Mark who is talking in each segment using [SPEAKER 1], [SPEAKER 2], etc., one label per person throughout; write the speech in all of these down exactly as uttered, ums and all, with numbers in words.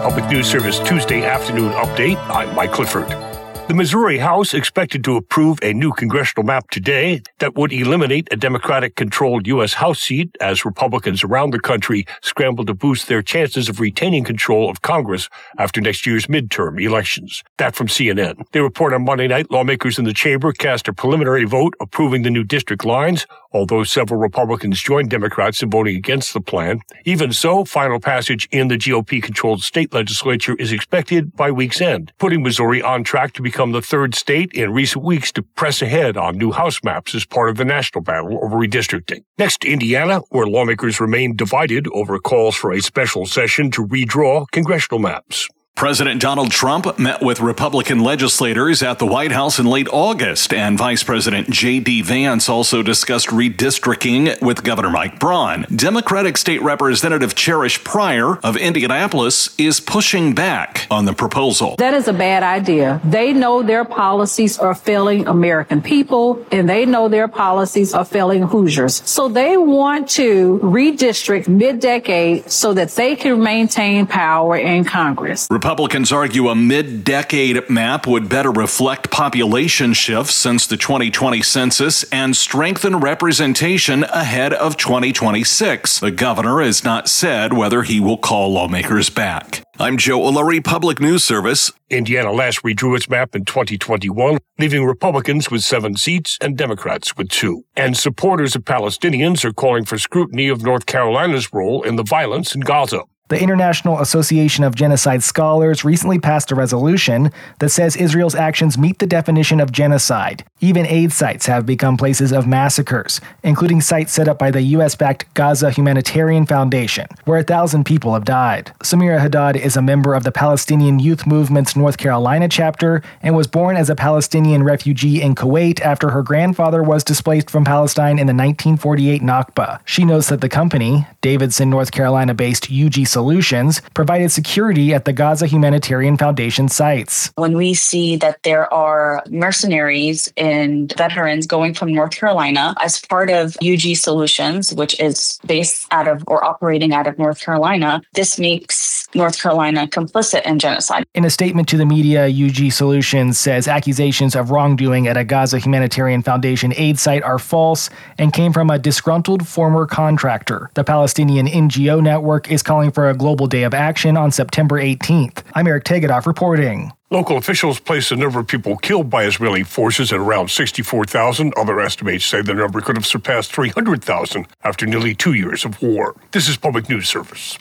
[SPEAKER 1] Public News Service Tuesday afternoon update. I'm Mike Clifford. The Missouri House expected to approve a new congressional map today that would eliminate a Democratic-controlled U S House seat as Republicans around the country scramble to boost their chances of retaining control of Congress after next year's midterm elections. That from C N N. They report on Monday night lawmakers in the chamber cast a preliminary vote approving the new district lines, although several Republicans joined Democrats in voting against the plan. Even so, final passage in the G O P-controlled state legislature is expected by week's end, putting Missouri on track to become the third state in recent weeks to press ahead on new House maps as part of the national battle over redistricting. Next, Indiana, where lawmakers remain divided over calls for a special session to redraw congressional maps.
[SPEAKER 2] President Donald Trump met with Republican legislators at the White House in late August, and Vice President J D. Vance also discussed redistricting with Governor Mike Braun. Democratic State Representative Cherish Pryor of Indianapolis is pushing back on the proposal.
[SPEAKER 3] That is a bad idea. They know their policies are failing American people, and they know their policies are failing Hoosiers. So they want to redistrict mid-decade so that they can maintain power in Congress.
[SPEAKER 2] Republicans argue a mid-decade map would better reflect population shifts since the twenty twenty census and strengthen representation ahead of twenty twenty-six. The governor has not said whether he will call lawmakers back. I'm Joe O'Leary, Public News Service.
[SPEAKER 1] Indiana last redrew its map in twenty twenty-one, leaving Republicans with seven seats and Democrats with two. And supporters of Palestinians are calling for scrutiny of North Carolina's role in the violence in Gaza.
[SPEAKER 4] The International Association of Genocide Scholars recently passed a resolution that says Israel's actions meet the definition of genocide. Even aid sites have become places of massacres, including sites set up by the U S-backed Gaza Humanitarian Foundation, where a thousand people have died. Samira Haddad is a member of the Palestinian Youth Movement's North Carolina chapter and was born as a Palestinian refugee in Kuwait after her grandfather was displaced from Palestine in the nineteen forty-eight Nakba. She knows that the company, Davidson, North Carolina-based U G Solutions, provided security at the Gaza Humanitarian Foundation sites.
[SPEAKER 5] When we see that there are mercenaries and veterans going from North Carolina as part of U G Solutions, which is based out of or operating out of North Carolina, this makes North Carolina complicit in genocide.
[SPEAKER 4] In a statement to the media, U G Solutions says accusations of wrongdoing at a Gaza Humanitarian Foundation aid site are false and came from a disgruntled former contractor. The Palestinian N G O network is calling for a global day of action on September eighteenth. I'm Eric Tegedoff reporting.
[SPEAKER 1] Local officials place the number of people killed by Israeli forces at around sixty-four thousand. Other estimates say the number could have surpassed three hundred thousand after nearly two years of war. This is Public News Service.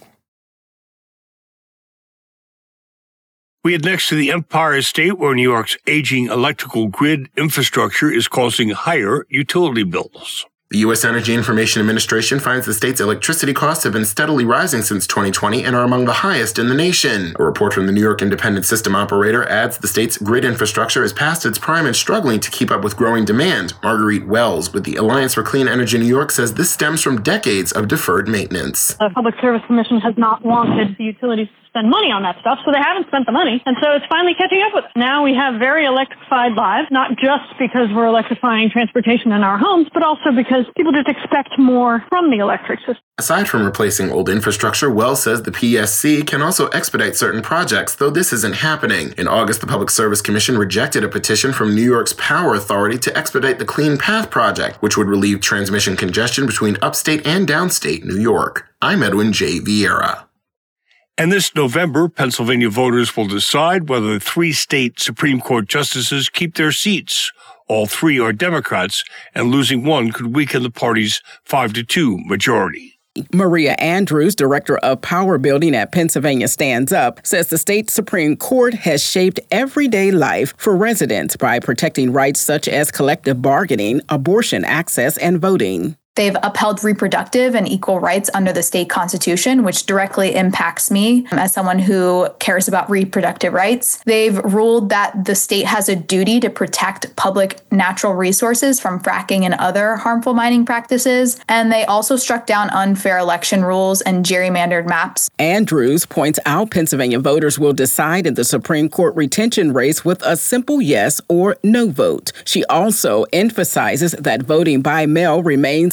[SPEAKER 1] We head next to the Empire State, where New York's aging electrical grid infrastructure is causing higher utility bills.
[SPEAKER 6] The U S Energy Information Administration finds the state's electricity costs have been steadily rising since twenty twenty and are among the highest in the nation. A report from the New York Independent System Operator adds the state's grid infrastructure is past its prime and struggling to keep up with growing demand. Marguerite Wells with the Alliance for Clean Energy New York says this stems from decades of deferred maintenance.
[SPEAKER 7] The Public Service Commission has not wanted the utilities to spend money on that stuff, so they haven't spent the money, and so it's finally catching up with us. Now we have very electrified lives, not just because we're electrifying transportation in our homes, but also because people just expect more from the electric system.
[SPEAKER 6] Aside from replacing old infrastructure, Wells says the P S C can also expedite certain projects, though this isn't happening. In August, the Public Service Commission rejected a petition from New York's Power Authority to expedite the Clean Path project, which would relieve transmission congestion between upstate and downstate New York. I'm Edwin J. Vieira.
[SPEAKER 1] And this November, Pennsylvania voters will decide whether the three state Supreme Court justices keep their seats. All three are Democrats, and losing one could weaken the party's five to two majority.
[SPEAKER 8] Maria Andrews, director of Power Building at Pennsylvania Stands Up, says the state Supreme Court has shaped everyday life for residents by protecting rights such as collective bargaining, abortion access, and voting.
[SPEAKER 9] They've upheld reproductive and equal rights under the state constitution, which directly impacts me as someone who cares about reproductive rights. They've ruled that the state has a duty to protect public natural resources from fracking and other harmful mining practices. And they also struck down unfair election rules and gerrymandered maps.
[SPEAKER 8] Andrews points out Pennsylvania voters will decide in the Supreme Court retention race with a simple yes or no vote. She also emphasizes that voting by mail remains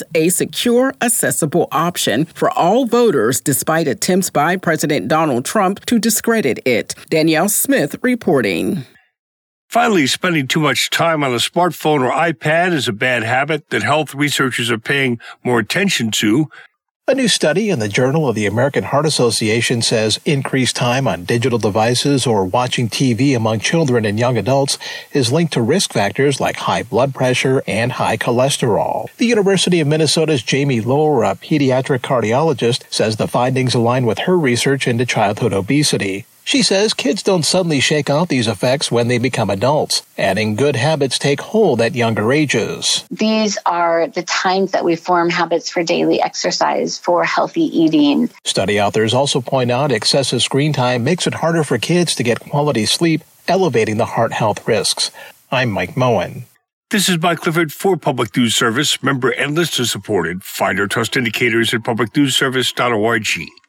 [SPEAKER 8] a secure, accessible option for all voters despite attempts by President Donald Trump to discredit it. Danielle Smith reporting.
[SPEAKER 1] Finally, spending too much time on a smartphone or iPad is a bad habit that health researchers are paying more attention to.
[SPEAKER 10] A new study in the Journal of the American Heart Association says increased time on digital devices or watching T V among children and young adults is linked to risk factors like high blood pressure and high cholesterol. The University of Minnesota's Jamie Lohr, a pediatric cardiologist, says the findings align with her research into childhood obesity. She says kids don't suddenly shake off these effects when they become adults, adding good habits take hold at younger ages.
[SPEAKER 11] These are the times that we form habits for daily exercise, for healthy eating.
[SPEAKER 10] Study authors also point out excessive screen time makes it harder for kids to get quality sleep, elevating the heart health risks. I'm Mike Moen.
[SPEAKER 1] This is Mike Clifford for Public News Service, member and listener supported. Find our trust indicators at public news service dot org.